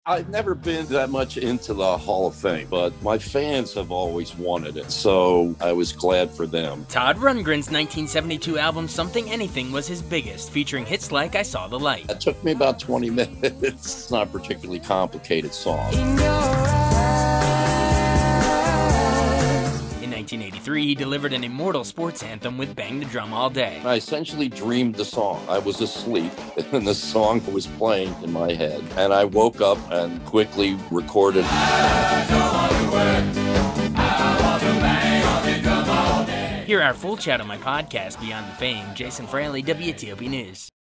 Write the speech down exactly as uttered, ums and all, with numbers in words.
I've never been that much into the Hall of Fame, but my fans have always wanted it, so I was glad for them. Todd Rundgren's nineteen seventy-two album Something Anything was his biggest, featuring hits like I Saw the Light. It took me about twenty minutes. It's not a particularly complicated song. In nineteen eighty-three, he delivered an immortal sports anthem with Bang the Drum All Day. I essentially dreamed the song. I was asleep, and the song was playing in my head. And I woke up and quickly recorded. Hear our full chat on my podcast, Beyond the Fame. Jason Fraley, W T O P News.